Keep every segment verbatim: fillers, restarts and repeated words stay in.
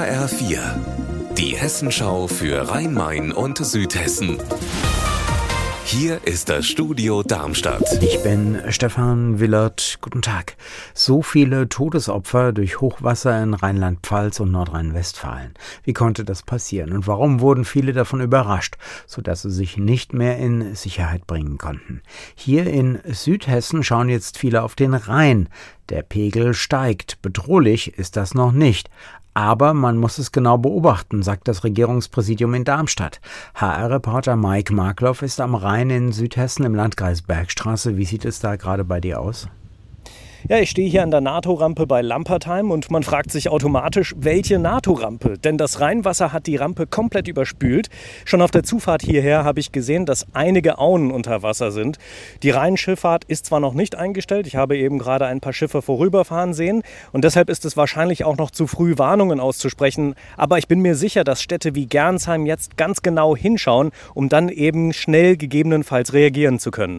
H R vier, die Hessenschau für Rhein-Main und Südhessen. Hier ist das Studio Darmstadt. Ich bin Stefan Willert. Guten Tag. So viele Todesopfer durch Hochwasser in Rheinland-Pfalz und Nordrhein-Westfalen. Wie konnte das passieren? Und warum wurden viele davon überrascht, sodass sie sich nicht mehr in Sicherheit bringen konnten? Hier in Südhessen schauen jetzt viele auf den Rhein. Der Pegel steigt. Bedrohlich ist das noch nicht. Aber man muss es genau beobachten, sagt das Regierungspräsidium in Darmstadt. H R-Reporter Mike Markloff ist am Rhein in Südhessen im Landkreis Bergstraße. Wie sieht es da gerade bei dir aus? Ja, ich stehe hier an der NATO-Rampe bei Lampertheim und man fragt sich automatisch, welche NATO-Rampe? Denn das Rheinwasser hat die Rampe komplett überspült. Schon auf der Zufahrt hierher habe ich gesehen, dass einige Auen unter Wasser sind. Die Rheinschifffahrt ist zwar noch nicht eingestellt, ich habe eben gerade ein paar Schiffe vorüberfahren sehen und deshalb ist es wahrscheinlich auch noch zu früh, Warnungen auszusprechen. Aber ich bin mir sicher, dass Städte wie Gernsheim jetzt ganz genau hinschauen, um dann eben schnell gegebenenfalls reagieren zu können.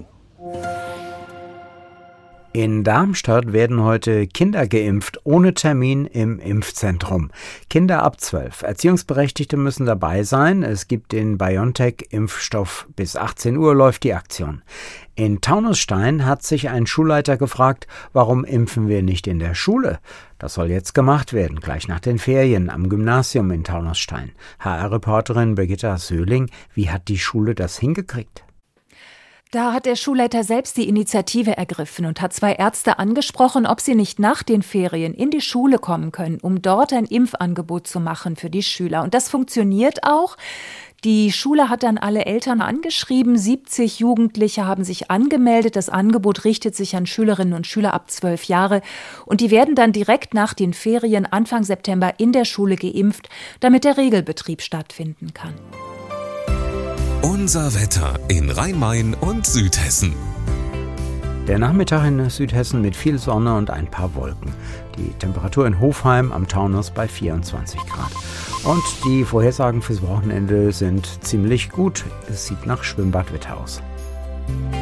In Darmstadt werden heute Kinder geimpft, ohne Termin im Impfzentrum. Kinder ab zwölf. Erziehungsberechtigte müssen dabei sein. Es gibt den BioNTech-Impfstoff. Bis achtzehn Uhr läuft die Aktion. In Taunusstein hat sich ein Schulleiter gefragt, warum impfen wir nicht in der Schule? Das soll jetzt gemacht werden, gleich nach den Ferien am Gymnasium in Taunusstein. H R-Reporterin Birgitta Söhling, wie hat die Schule das hingekriegt? Da hat der Schulleiter selbst die Initiative ergriffen und hat zwei Ärzte angesprochen, ob sie nicht nach den Ferien in die Schule kommen können, um dort ein Impfangebot zu machen für die Schüler. Und das funktioniert auch. Die Schule hat dann alle Eltern angeschrieben, siebzig Jugendliche haben sich angemeldet. Das Angebot richtet sich an Schülerinnen und Schüler ab zwölf Jahre. Und die werden dann direkt nach den Ferien Anfang September in der Schule geimpft, damit der Regelbetrieb stattfinden kann. Unser Wetter in Rhein-Main und Südhessen. Der Nachmittag in Südhessen mit viel Sonne und ein paar Wolken. Die Temperatur in Hofheim am Taunus bei vierundzwanzig Grad. Und die Vorhersagen fürs Wochenende sind ziemlich gut. Es sieht nach Schwimmbadwetter aus.